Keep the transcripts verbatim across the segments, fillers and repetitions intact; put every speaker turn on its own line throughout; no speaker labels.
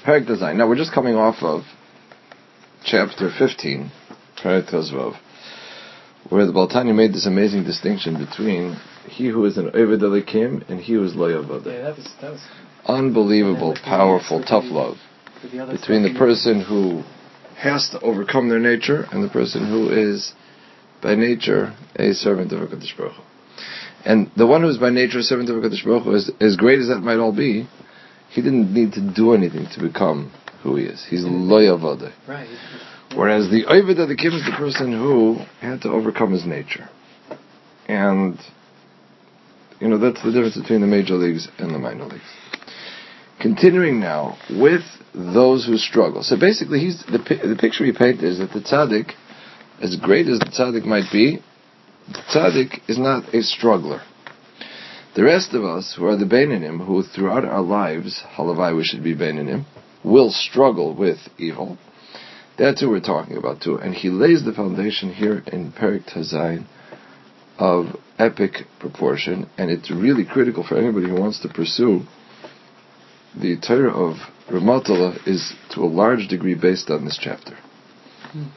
Perek Zayin. Now we're just coming off of chapter fifteen, Perek Vav, where the Baal Tanya made this amazing distinction between he who is an Oved Elikim and he who is Lo Yavod.
Yeah, that was, that was
unbelievable, powerful, tough love between the person who has to overcome their nature and the person who is by nature a servant of HaKadosh Baruch Hu. And the one who is by nature a servant of HaKadosh Baruch Hu, is, as great as that might all be, he didn't need to do anything to become who he is. He's Lo Yavod.
Right.
Whereas the Oved Elikim is the person who had to overcome his nature. And, you know, that's the difference between the major leagues and the minor leagues. Continuing now with those who struggle. So basically, he's the the picture he painted is that the tzaddik, as great as the tzaddik might be, the tzaddik is not a struggler. The rest of us, who are the Beinanim, who throughout our lives, halavai we should be Beinanim, will struggle with evil. That's who we're talking about too. And he lays the foundation here in Perek Zayin of epic proportion, and it's really critical for anybody who wants to pursue. The Torah of Ramatala is to a large degree based on this chapter. Hmm.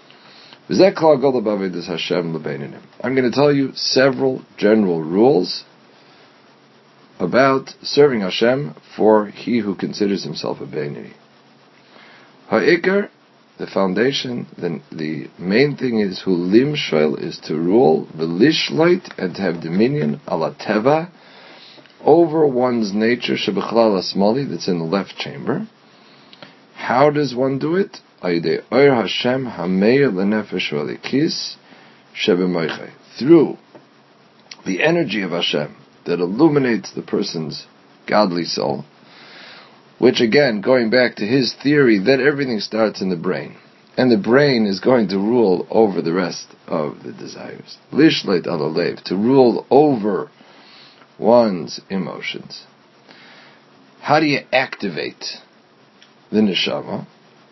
I'm going to tell you several general rules about serving Hashem for he who considers himself a Beinoni. Ha'ikar, the foundation, the, the main thing is hu limshol, is to rule, v'lishloit, and to have dominion, ala teva, over one's nature, shebechlal asmali, that's in the left chamber. How does one do it? Ayidei oir Hashem hameir lenefesh v'alikis shebemoichai. Through the energy of Hashem that illuminates the person's godly soul, which again, going back to his theory that everything starts in the brain, and the brain is going to rule over the rest of the desires. Lishleit alalev, to rule over one's emotions. How do you activate the neshama?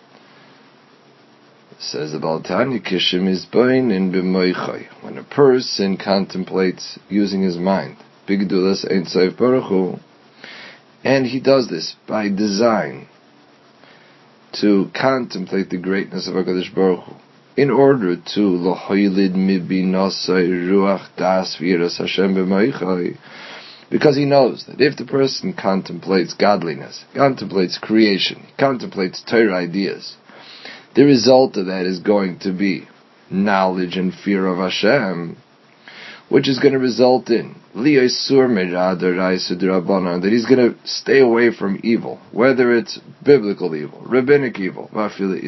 Says the Baal Tanya, Kishim is in b'moichai, when a person contemplates using his mind, bigdulas ein sof baruch hu, and he does this by design, to contemplate the greatness of HaKadosh Baruch Hu, in order to lohoylid mibinasai ruach das v'yiras Hashem b'moichai, because he knows that if the person contemplates godliness, contemplates creation, contemplates Torah ideas, the result of that is going to be knowledge and fear of Hashem, which is going to result in that he's going to stay away from evil, whether it's biblical evil, rabbinic evil, even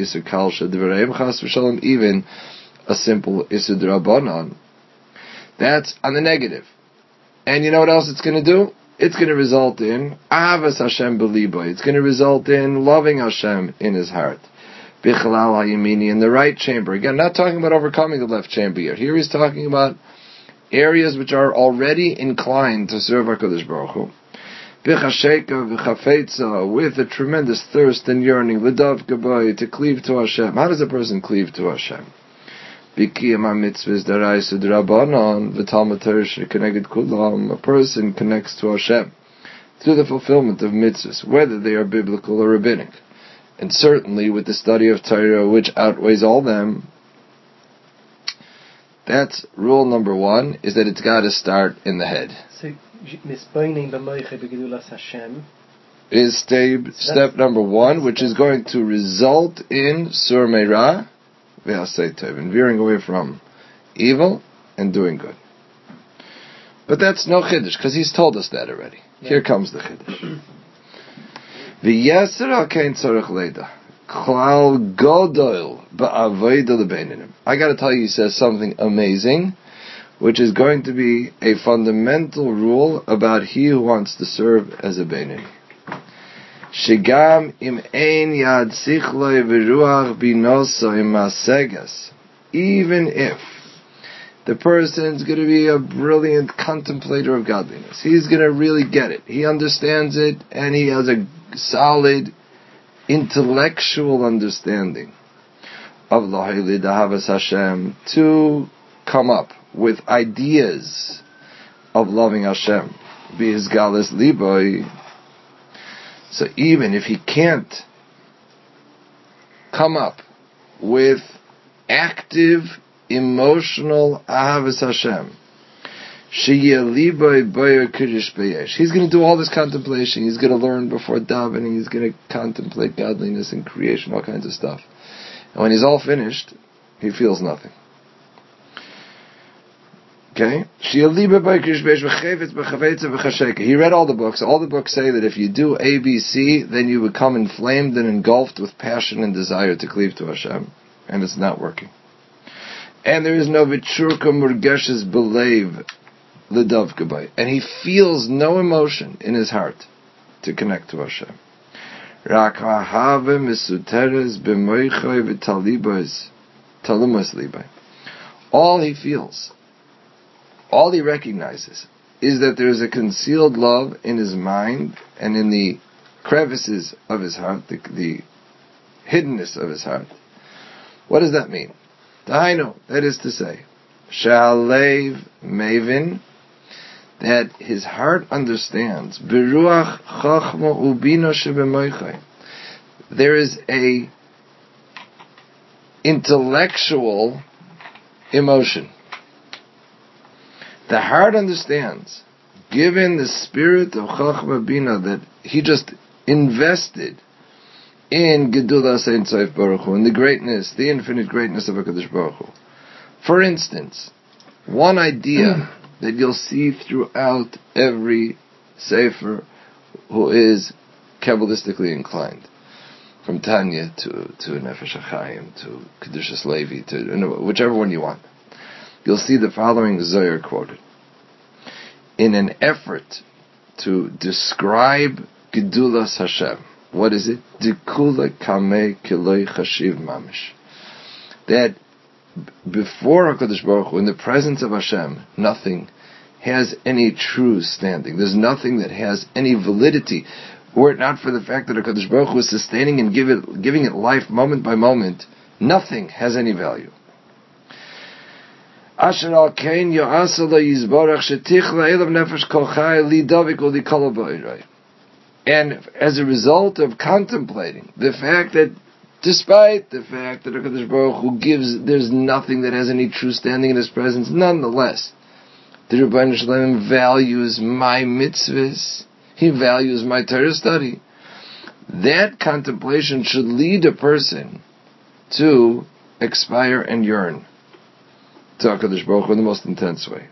a simple Isur D'Rabbanan. That's on the negative. And you know what else it's going to do? It's going to result in Ahavas Hashem b'libo. It's going to result in loving Hashem in his heart. Bichalal hayimini, in the right chamber. Again, not talking about overcoming the left chamber here. Here he's talking about areas which are already inclined to serve HaKadosh Baruch Hu. B'chasheka v'chafetza, with a tremendous thirst and yearning, l'dav gabai, to cleave to Hashem. How does a person cleave to Hashem? B'kiyam ha-mitzvahs d'oraisa d'Rabbanan v'talmud Torah shekeneged kulam. A person connects to Hashem through the fulfillment of mitzvahs, whether they are biblical or rabbinic. And certainly with the study of Torah, which outweighs all them. That's rule number one, is that it's got to start in the head.
So,
is step, step number one, which is going to result in sur meira ve'asei tov, and veering away from evil and doing good. But that's no chiddush, because he's told us that already. Yeah. Here comes the chiddush. V'yeser al kein tzorech leida klal godol ba'avoda lebeinanim. I got to tell you, he says something amazing, which is going to be a fundamental rule about he who wants to serve as a beinoni. Shigam im ein yad sichloi v'ruach binoso im masegas. Even if the person's going to be a brilliant contemplator of godliness, he's going to really get it. He understands it, and he has a solid intellectual understanding of L'Hoylid Ahavas Hashem, to come up with ideas of loving Hashem, B'izgalas Liboy. So even if he can't come up with active, emotional Ahavas Hashem, he's going to do all this contemplation. He's going to learn before davening. He's going to contemplate godliness and creation, all kinds of stuff. And when he's all finished, he feels nothing. Okay? He read all the books. All the books say that if you do A, B, C, then you become inflamed and engulfed with passion and desire to cleave to Hashem. And it's not working. And there is no Vichurka Murgeshes Belev L'Davka Bay. And he feels no emotion in his heart to connect to Hashem. Rak ha'have misuteres b'moichoi v'talibos talumas libay. All he feels, all he recognizes, is that there is a concealed love in his mind and in the crevices of his heart, the, the hiddenness of his heart. What does that mean? Dahainu, that is to say, Sha'alev Mevin, that his heart understands. Beruach chachma ubina shebemoichai. There is a intellectual emotion. The heart understands, given the spirit of chachma bina that he just invested in Gedulas Ein Sof Baruch Hu, in the greatness, the infinite greatness of HaKadosh Baruch Hu. For instance, one idea that you'll see throughout every sefer who is Kabbalistically inclined, from Tanya to to Nefesh HaChaim to Kedushas Levi to you know, whichever one you want, you'll see the following Zohar quoted. In an effort to describe Gedulas Hashem, what is it? Dikula Kamei Kiloi Chashiv Mamish. That before HaKadosh Baruch Hu, in the presence of Hashem, nothing has any true standing. There's nothing that has any validity. Were it not for the fact that HaKadosh Baruch Hu is sustaining and give it, giving it life moment by moment, nothing has any value. Asher al kein yo'asa lo yizborach shetichla elav nefesh kol chai li davik uli kol ha'ba'irei. And as a result of contemplating the fact that despite the fact that HaKadosh Baruch Hu gives, there's nothing that has any true standing in His presence, nonetheless, the Rebbeinu Shalom values my mitzvahs, He values my Torah study. That contemplation should lead a person to expire and yearn to HaKadosh Baruch Hu in the most intense way.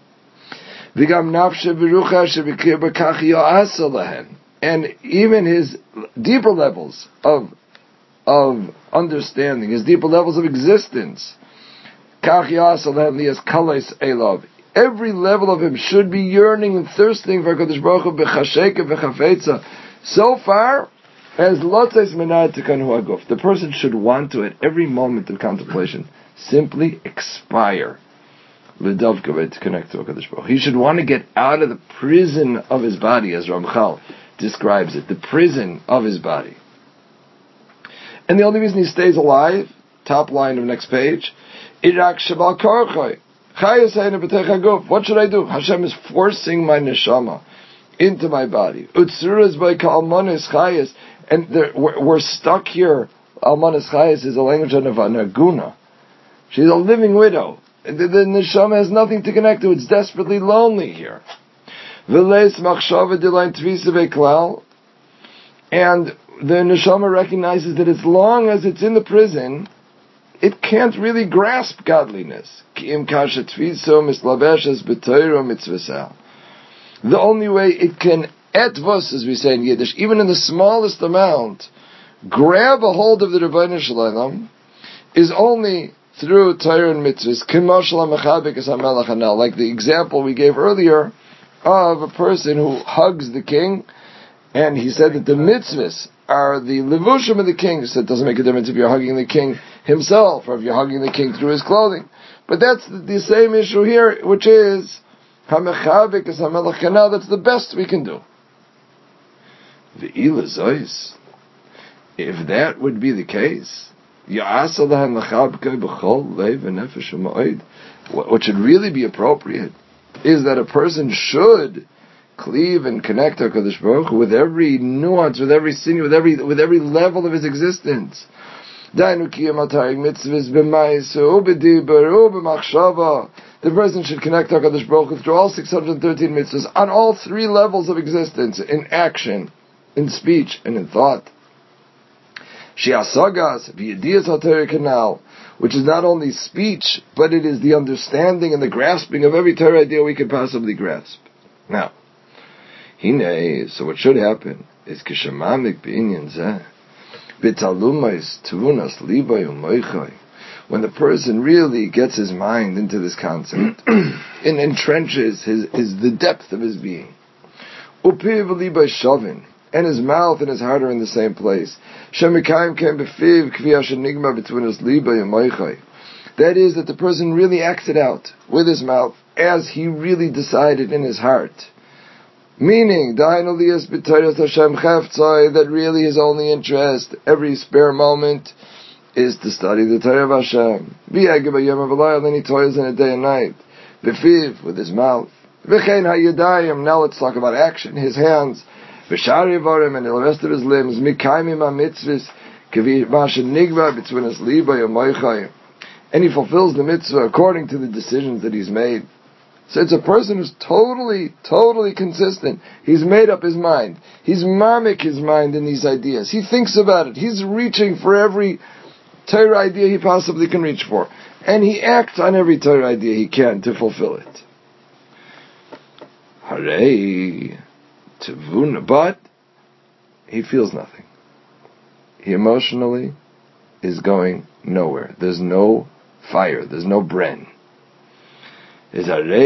And even his deeper levels of of understanding, his deeper levels of existence, every level of him should be yearning and thirsting for HaKadosh Baruch Hu b'chasheka v'chafetza, so far as lotzes menad tekanu haguf. The person should want to, at every moment of contemplation, simply expire l'davka to connect to HaKadosh Baruch Hu. He should want to get out of the prison of his body, as Ramchal describes it, the prison of his body. And the only reason he stays alive, top line of next page, Irak Shabal Karchai. What should I do? Hashem is forcing my neshama into my body. Utsuras by Almanis Chayas. And there, we're, we're stuck here. Almanis Chayas is a language of Naguna. She's a living widow. The, the neshama has nothing to connect to. It's desperately lonely here. And the neshama recognizes that as long as it's in the prison, it can't really grasp godliness. The only way it can etvos, as we say in Yiddish, even in the smallest amount, grab a hold of the Rebbeinu Shalom, is only through Torah and mitzvahs. Like the example we gave earlier of a person who hugs the king, and he said that the mitzvahs are the levushim of the king. So it doesn't make a difference if you're hugging the king himself or if you're hugging the king through his clothing. But that's the, the same issue here, which is hamechabik is hamelach kanal. That's the best we can do. The ilazois. If that would be the case, what should really be appropriate is that a person should cleave and connect to HaKadosh Baruch Hu with every nuance, with every sinew, with every with every level of his existence. The person should connect HaKadosh Baruch Hu through all six hundred thirteen mitzvahs on all three levels of existence, in action, in speech, and in thought. Shiasagas v'yediyas HaTorah canal, which is not only speech, but it is the understanding and the grasping of every Torah idea we could possibly grasp. Now, hine, so what should happen is kishamamik b'inyan zeh, b'talumais tuvunas libay u'moichai, when the person really gets his mind into this concept and entrenches his, his the depth of his being, upiv libay shavin, and his mouth and his heart are in the same place. That is, that the person really acts it out with his mouth as he really decided in his heart. Meaning, that really his only interest, every spare moment, is to study the Torah of Hashem. Then he toils in it day and night. With his mouth. Now let's talk about action. His hands. And the rest of his limbs, and he fulfills the mitzvah according to the decisions that he's made. So it's a person who's totally, totally consistent. He's made up his mind. He's marmik his mind in these ideas. He thinks about it. He's reaching for every Torah idea he possibly can reach for. And he acts on every Torah idea he can to fulfill it. Hooray! But he feels nothing. He emotionally is going nowhere. There's no fire. There's no bren. He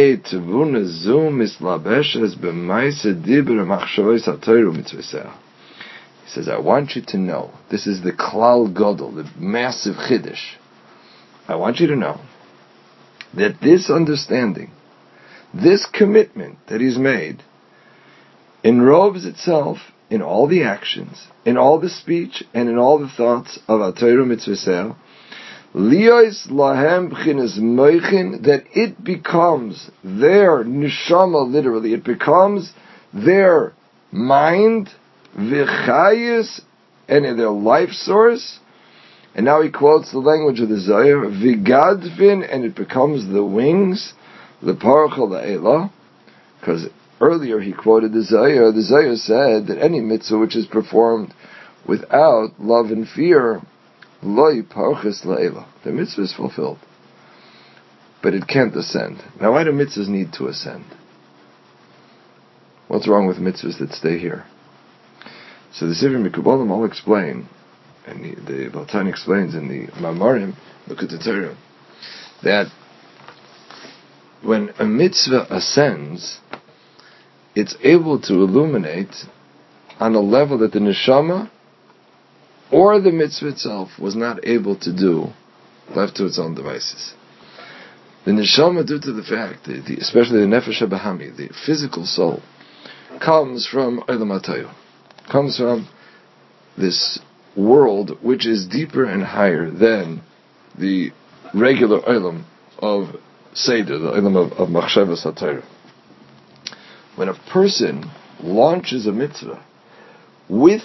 says, I want you to know, this is the klal gadol, the massive chiddush. I want you to know that this understanding, this commitment that he's made, enrobes itself in all the actions, in all the speech, and in all the thoughts of HaTorah Mitzvah, Liyos lahem b'chinas moichin, that it becomes their neshama, literally, it becomes their mind, v'chayis, and their life source. And now he quotes the language of the Zohar, v'gadvin, and it becomes the wings, l'parachal la'elah, because earlier he quoted the Zohar. The Zohar said that any mitzvah which is performed without love and fear, lo yiparchis la'elah, the mitzvah is fulfilled. But it can't ascend. Now why do mitzvahs need to ascend? What's wrong with mitzvahs that stay here? So the Sifrei Mikubalim all explain, and the, the Baal Tanya explains in the Mamarim, Likutei Torah, that when a mitzvah ascends, it's able to illuminate on a level that the neshama or the mitzvah itself was not able to do, left to its own devices. The neshama, due to the fact, the, the, especially the nefesh habahami, the physical soul, comes from Olam HaTayor, comes from this world which is deeper and higher than the regular Olam of Seder, the Olam of, of Machshavas HaTorah. When a person launches a mitzvah with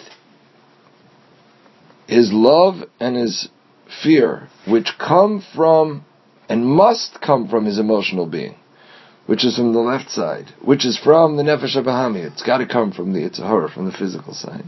his love and his fear, which come from and must come from his emotional being, which is from the left side, which is from the nefesh habahami, it's got to come from the Yetzer Hara, from the physical side.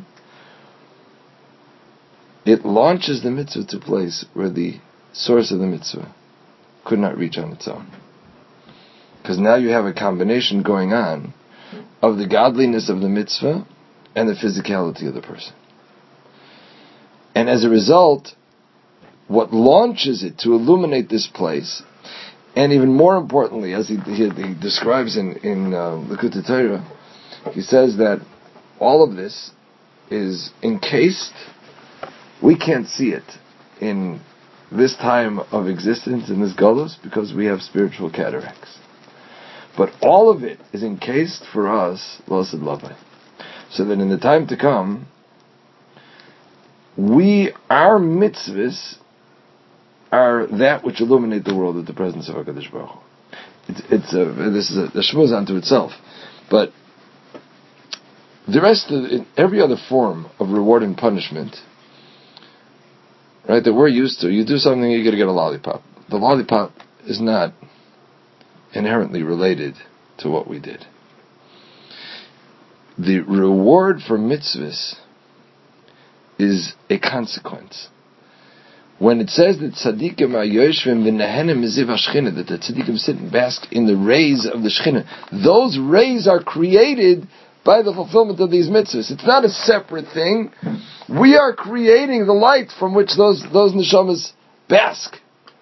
It launches the mitzvah to a place where the source of the mitzvah could not reach on its own. Because now you have a combination going on of the godliness of the mitzvah and the physicality of the person. And as a result, what launches it to illuminate this place, and even more importantly, as he, he, he describes in, in uh, Likutei Torah, he says that all of this is encased, we can't see it in this time of existence, in this galus, because we have spiritual cataracts. But all of it is encased for us, L'asad Lavai. So that in the time to come, we, our mitzvahs, are that which illuminate the world with the presence of HaKadosh Baruch Hu. It's, it's a, this is a, a shmuz unto itself. But the rest of, in every other form of reward and punishment, right, that we're used to. You do something, you're going to get a lollipop. The lollipop is not inherently related to what we did. The reward for mitzvahs is a consequence. When it says that tzaddikim are yoshvim v'nehenim miziv hashchina, that the tzaddikim sit and bask in the rays of the shchina, those rays are created by the fulfillment of these mitzvahs. It's not a separate thing. We are creating the light from which those those neshamas bask.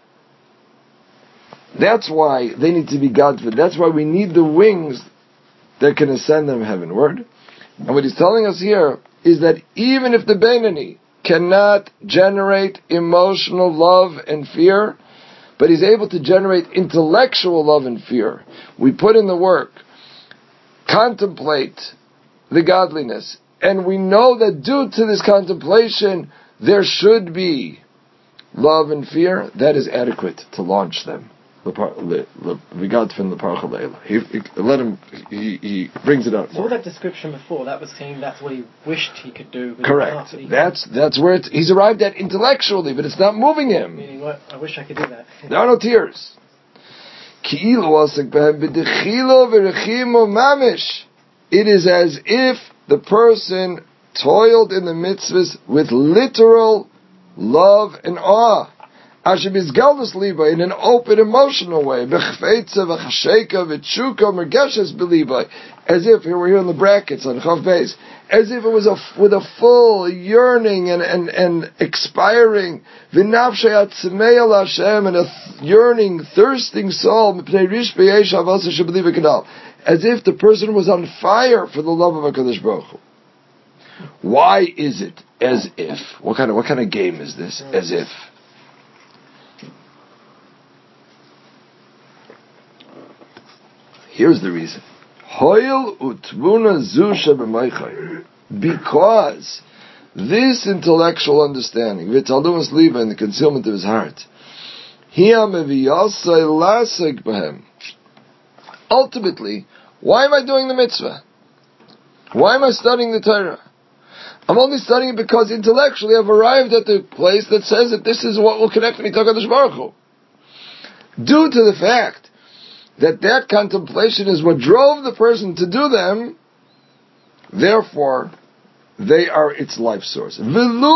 That's why they need to be godful. That's why we need the wings that can ascend them heavenward. And what he's telling us here is that even if the Beinani cannot generate emotional love and fear, but he's able to generate intellectual love and fear. We put in the work, contemplate the godliness, and we know that due to this contemplation, there should be love and fear. That is adequate to launch them. He, he, let him. He, he brings it out.
So all that description before, that was saying that's what he wished he could do.
Correct. That's that's where it's, he's arrived at intellectually, but it's not moving him.
Meaning, what? I wish I could do that.
There are no tears. It is as if the person toiled in the mitzvahs with literal love and awe. In an open, emotional way, as if, here we're here in the brackets on Chav Beis, as if it was a, with a full yearning and, and, and expiring, and a yearning, thirsting soul, as if the person was on fire for the love of HaKadosh Baruch Hu. Why is it as if? What kind of what kind of game is this? As if. Here's the reason. Because this intellectual understanding, and the concealment of his heart, ultimately, why am I doing the mitzvah? Why am I studying the Torah? I'm only studying it because intellectually I've arrived at the place that says that this is what will connect me to HaKadosh Baruch Hu. Due to the fact that that contemplation is what drove the person to do them, therefore, they are its life source. Were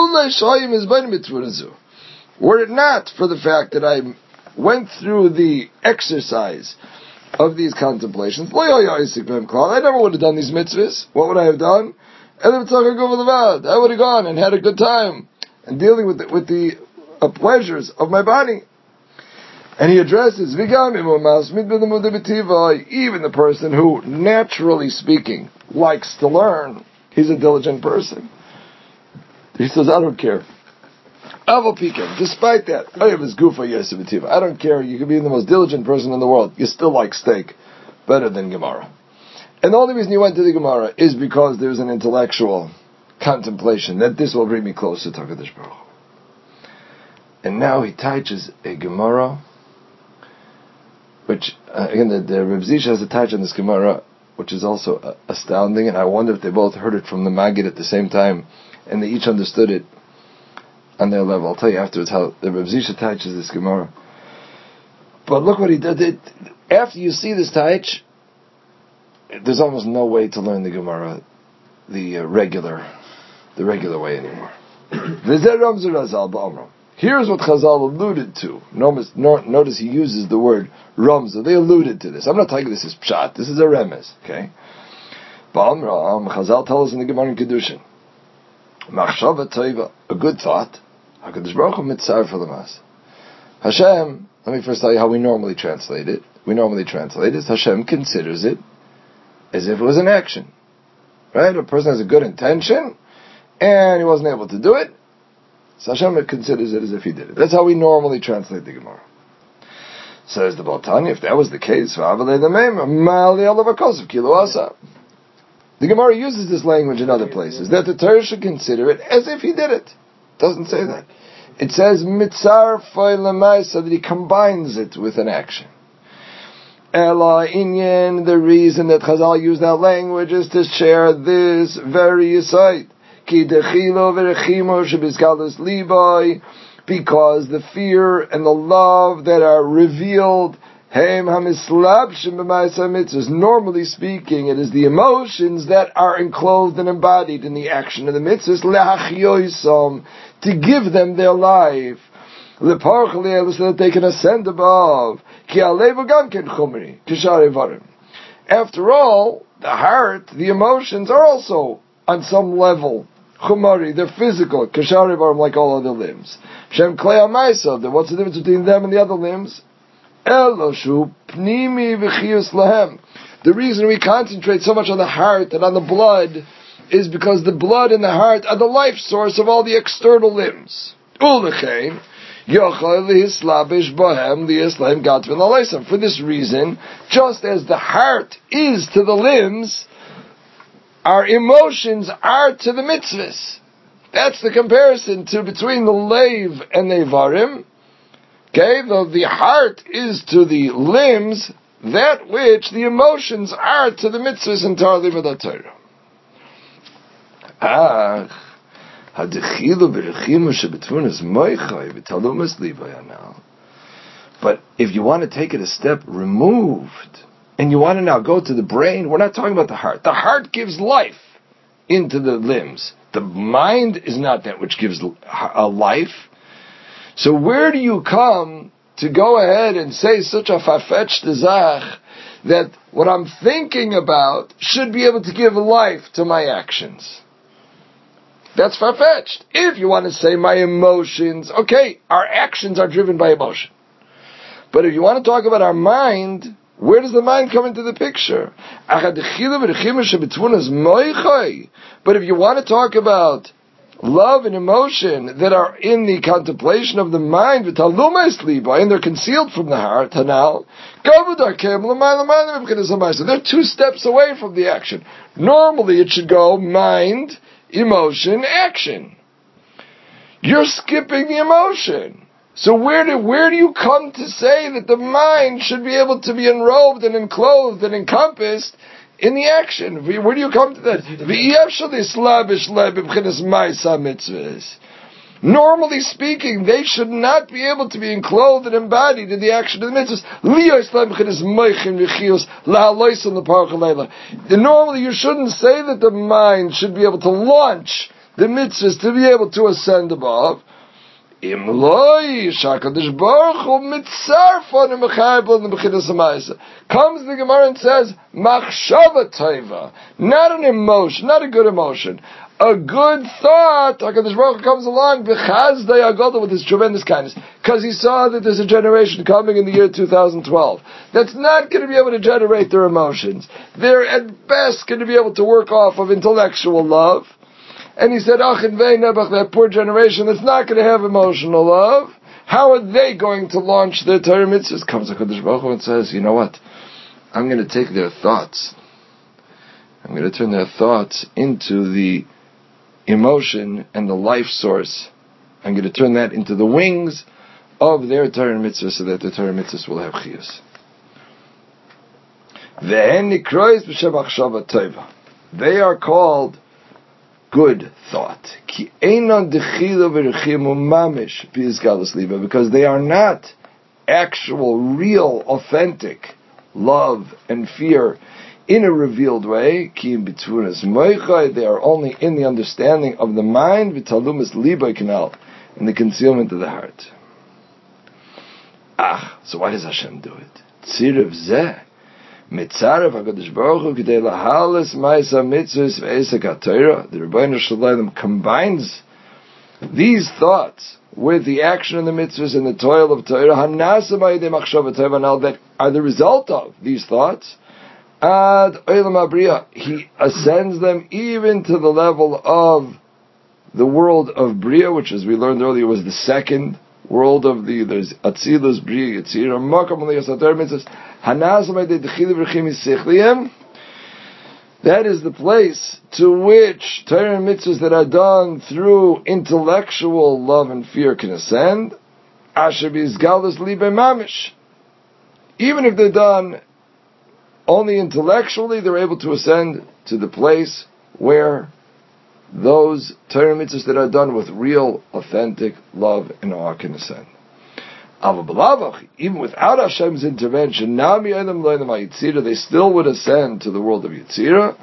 it not for the fact that I went through the exercise of these contemplations, I never would have done these mitzvahs. What would I have done? I would have gone and had a good time and dealing with the, with the uh, pleasures of my body. And he addresses, even the person who, naturally speaking, likes to learn, he's a diligent person. He says, I don't care. Despite that, I don't care, you can be the most diligent person in the world, you still like steak better than Gemara. And the only reason you went to the Gemara is because there's an intellectual contemplation that this will bring me closer to HaKadosh Baruch Hu. And now he teaches a Gemara, which, uh, again, the, the Reb Zisha has a touch on this Gemara, which is also uh, astounding, and I wonder if they both heard it from the Maggid at the same time, and they each understood it on their level. I'll tell you afterwards how the Reb Zisha touches this Gemara. But look what he did. It, after you see this touch, there's almost no way to learn the Gemara the uh, regular, the regular way anymore. Here's what Chazal alluded to. Notice, notice he uses the word Ramza. They alluded to this. I'm not telling you this is Pshat. This is a Remez. Okay? Chazal tells us in the Gemara in Kedushin. Machshava Toiva, a good thought. HaKadosh Baruch Hu mitzar for the mas. Hashem, let me first tell you how we normally translate it. We normally translate it. Hashem considers it as if it was an action. Right? A person has a good intention, and he wasn't able to do it. So Hashem considers it as if he did it. That's how we normally translate the Gemara. Says the Baal Tanya, if that was the case, the Gemara uses this language in other places, that the Torah should consider it as if he did it. It doesn't say that. It says mitzar foilamai, so that he combines it with an action. Ela inyan, the reason that Chazal used that language is to share this very aside. Ki dechilo verechimo shebizgalus libay, because the fear and the love that are revealed, normally speaking, it is the emotions that are enclosed and embodied in the action of the mitzvahs, to give them their life, so that they can ascend above. After all, the heart, the emotions are also on some level chumari, they're physical, kasharivarim, like all other limbs. Shem klei ha'maisa, what's the difference between them and the other limbs? Eloshu pnimi v'chiyus lahem. The reason we concentrate so much on the heart and on the blood is because the blood and the heart are the life source of all the external limbs. Ulechein yochai lihislabish bohem lihislaim gatvin alaisam. For this reason, just as the heart is to the limbs, our emotions are to the mitzvahs. That's the comparison to between the leiv and the ivarim. Okay, the, the heart is to the limbs that which the emotions are to the mitzvahs and Torah livad Torah. Ah, hadichilu b'rechimu shebetvunas moichai v'talumas libayana. But if you want to take it a step removed, and you want to now go to the brain, we're not talking about the heart. The heart gives life into the limbs. The mind is not that which gives a life. So where do you come to go ahead and say such a farfetched zach that what I'm thinking about should be able to give life to my actions? That's farfetched. If you want to say my emotions, okay, our actions are driven by emotion. But if you want to talk about our mind, where does the mind come into the picture? But if you want to talk about love and emotion that are in the contemplation of the mind, and they're concealed from the heart, they're two steps away from the action. Normally it should go mind, emotion, action. You're skipping the emotion. So where do where do you come to say that the mind should be able to be enrobed and enclosed and encompassed in the action? Where do you come to that? Normally speaking, they should not be able to be enclosed and embodied in the action of the mitzvahs. Normally you shouldn't say that the mind should be able to launch the mitzvahs to be able to ascend above. Comes the Gemara and says, machshava tova, not an emotion, not a good emotion, a good thought. HaKadosh Baruch Hu comes along with his tremendous kindness, because he saw that there's a generation coming in the year two thousand twelve that's not going to be able to generate their emotions. They're at best going to be able to work off of intellectual love. And he said, Ach and Vei Nebuch, that poor generation that's not going to have emotional love, how are they going to launch their Torah mitzvahs? Comes HaKadosh Baruch Hu and says, you know what? I'm going to take their thoughts. I'm going to turn their thoughts into the emotion and the life source. I'm going to turn that into the wings of their Torah mitzvahs so that the Torah mitzvahs will have chiyus. They are called good thought, because they are not actual, real, authentic love and fear in a revealed way. They are only in the understanding of the mind, in the concealment of the heart. Ah, so why does Hashem do it? Tzirav zeh. Mitzarev HaKadosh Baruch Hu K'dei Lahalas Ma'isa Mitzvahs Ve'esek HaTorah. The Rebbeinu Shalom combines these thoughts with the action of the mitzvahs and the toil of Torah, Hanasa Ma'idei Machshava Tova, now that are the result of these thoughts. Ad Olam HaBriah, he ascends them even to the level of the world of Bria, which, as we learned earlier, was the second world of the, there's Atzilus, Bria, Yetzirah, Makam Aliyas HaTorah Mitzvahs. That is the place to which Torah and mitzvahs that are done through intellectual love and fear can ascend. Even if they're done only intellectually, they're able to ascend to the place where those Torah mitzvahs that are done with real, authentic love and awe can ascend. Even without Hashem's intervention, they still would ascend to the world of Yetzirah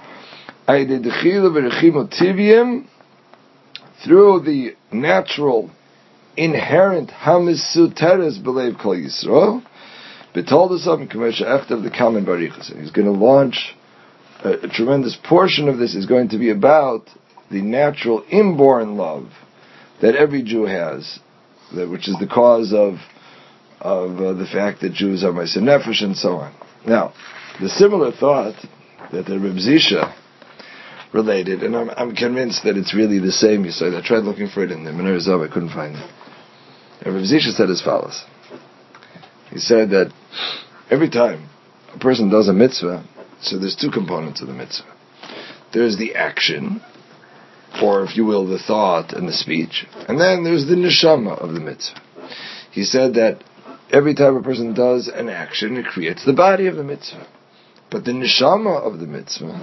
through the natural, inherent Hamisuteres Belev Kol Yisrael. Betold us of the common barichas. He's going to launch a, a tremendous portion of this is going to be about the natural inborn love that every Jew has, that, which is the cause of of uh, the fact that Jews are Meiser Nefesh and so on. Now, the similar thought that the Reb Zisha related, and I'm, I'm convinced that it's really the same. You said I tried looking for it in the Menorah Zav, I couldn't find it. And Reb Zisha said as follows. He said that every time a person does a mitzvah, so there's two components of the mitzvah. There's the action, or if you will, the thought and the speech, and then there's the neshama of the mitzvah. He said that every time a person does an action, it creates the body of the mitzvah. But the neshama of the mitzvah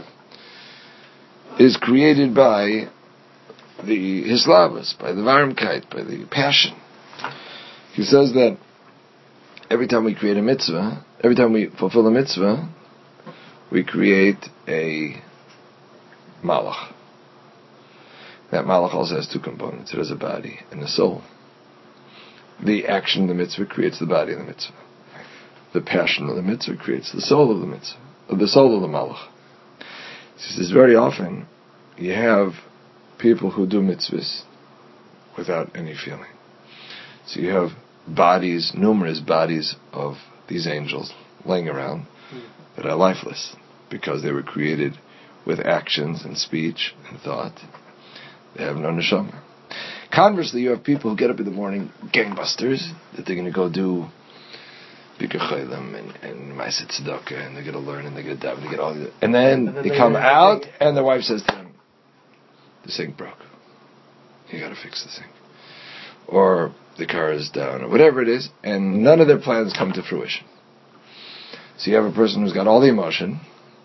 is created by the hislavas, by the varmkeit, by the passion. He says that every time we create a mitzvah, every time we fulfill a mitzvah, we create a malach. That malach also has two components. It has a body and a soul. The action of the mitzvah creates the body of the mitzvah. The passion of the mitzvah creates the soul of the mitzvah, of the soul of the malach. He says very often you have people who do mitzvahs without any feeling. So you have bodies, numerous bodies of these angels laying around that are lifeless because they were created with actions and speech and thought. They have no neshama. Conversely, you have people who get up in the morning, gangbusters, that they're going to go do Bikur Cholim and, and Ma'aseh Tzedakah, and they're going to learn, and they're going to daven, they get all the, and then, and then they, they come out, think. And their wife says to them, the sink broke. You got to fix the sink. Or the car is down, or whatever it is, and none of their plans come to fruition. So you have a person who's got all the emotion,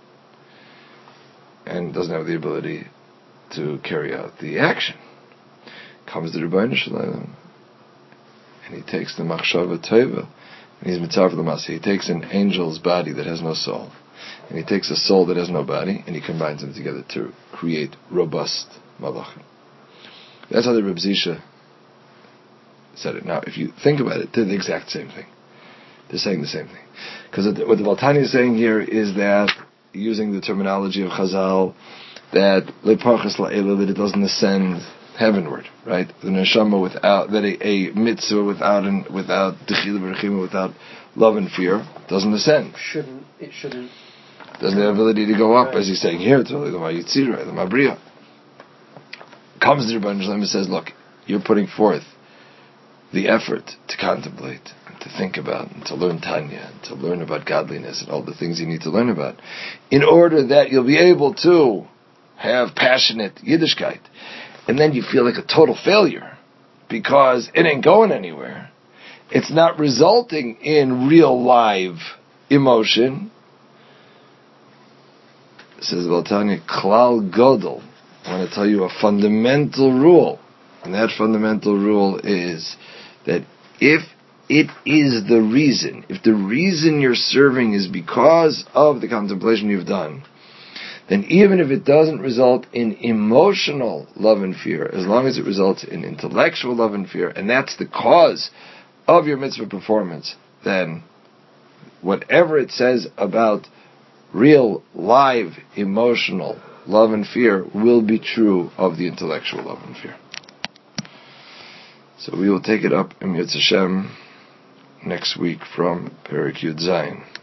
and doesn't have the ability to carry out the action. Comes the Rebbeinu Shalom, and he takes the Machshava Tova, and he's mitzvah for the Masa. He takes an angel's body that has no soul, and he takes a soul that has no body, and he combines them together to create robust malachim. That's how the Reb Zisha said it. Now, if you think about it, they're the exact same thing. They're saying the same thing. Because what the Baltani is saying here is that, using the terminology of Chazal, that leparchas la'ela, that it doesn't ascend heavenward, right? The neshama without, that a, a mitzvah without an, without dechila v'rechima, without love and fear, doesn't ascend.
Shouldn't, it shouldn't.
Doesn't have the ability to go up, right. As he's saying here, to the Yitzirah, the Mabriya. Comes the Rebbeinu Shalom and says, look, you're putting forth the effort to contemplate, and to think about, and to learn Tanya, and to learn about godliness, and all the things you need to learn about, in order that you'll be able to have passionate Yiddishkeit. And then you feel like a total failure because it ain't going anywhere. It's not resulting in real live emotion. It says Baltanya, Klal Godel. I want to tell you a fundamental rule. And that fundamental rule is that if it is the reason, if the reason you're serving is because of the contemplation you've done, then even if it doesn't result in emotional love and fear, as long as it results in intellectual love and fear, and that's the cause of your mitzvah performance, then whatever it says about real, live, emotional love and fear will be true of the intellectual love and fear. So we will take it up in Yetz Hashem next week from Perek Yud Zayin.